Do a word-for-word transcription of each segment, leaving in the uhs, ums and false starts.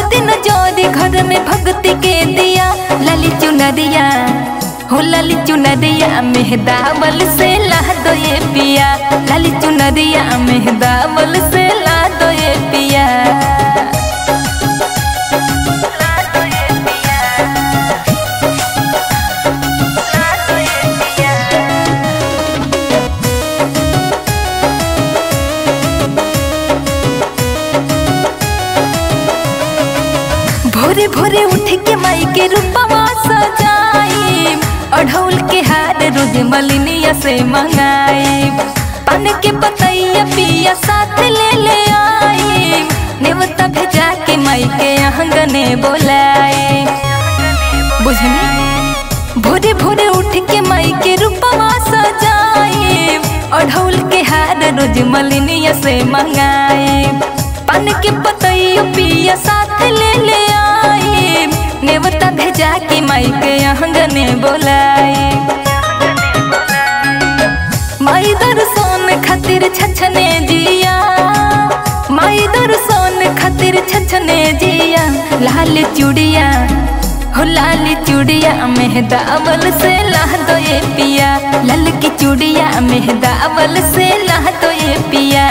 दिन जोरी घर में भक्ति के दिया लाली चुनरिया हो लाली चुनरिया मेहदावल से ला दो ये पिया लाली चुनरिया मेहदावल से ला दो ये पिया। भोरे भोरे उठ के माई के रूपवा सजाई अढ़ौल के हार रोज मलिनिया से मंगाई पान के पतैया पिया साथ ले ले आई नेवता भेजा के माई के आंगने बोलाई बुझनी। भोरे भोरे उठ के माई के रूपवा सजाई अढ़ौल के हार रोज मलिनिया से मंगाई पान के पतैया पिया साथ ले ले आई नेवता भेजा के माई के आंगने बोलाई। माई दर्शन खातिर छछने जिया माई दर्शन खातिर छछने जिया लाल चूड़िया हो लाल चूड़िया मेहदावल से ला दो ये पिया लाल की चूड़िया मेहदावल से ला दो ये पिया।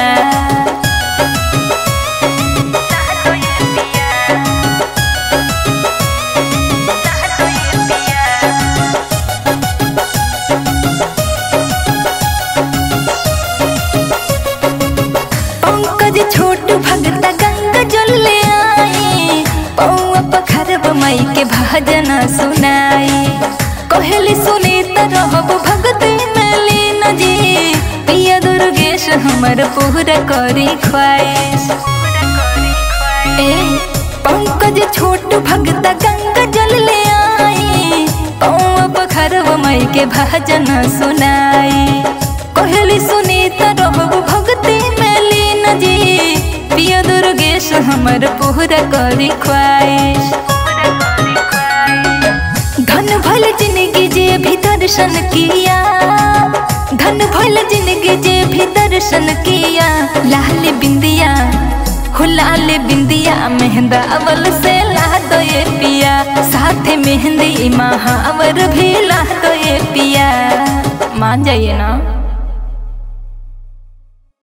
छोटू भगता गंगा जल ले आई पौआ पखरब माई के भजन सुनाई कहली सुनीता रहब भगती में लीन जी पिया दुर्गेश हमर पूरा करी ख्वाहिश। ए पंकज छोटू भगता गंगा जल ले आई पौआ पखरब माई के भजन सुनाई कहली सुनीता रहब भगती में लीन जी पिया दुर्गेश हमर पूरा करी ख्वाहिश। धन भल जिंदगी जे भी दर्शन किया धन भल जिंदगी जे भी दर्शन किया लाल बिंदिया हो लाल बिंदिया मेहदावल से ला दो ये पिया साथ मेहंदी महावर भी ला दो ये पिया। मान जाइए ना।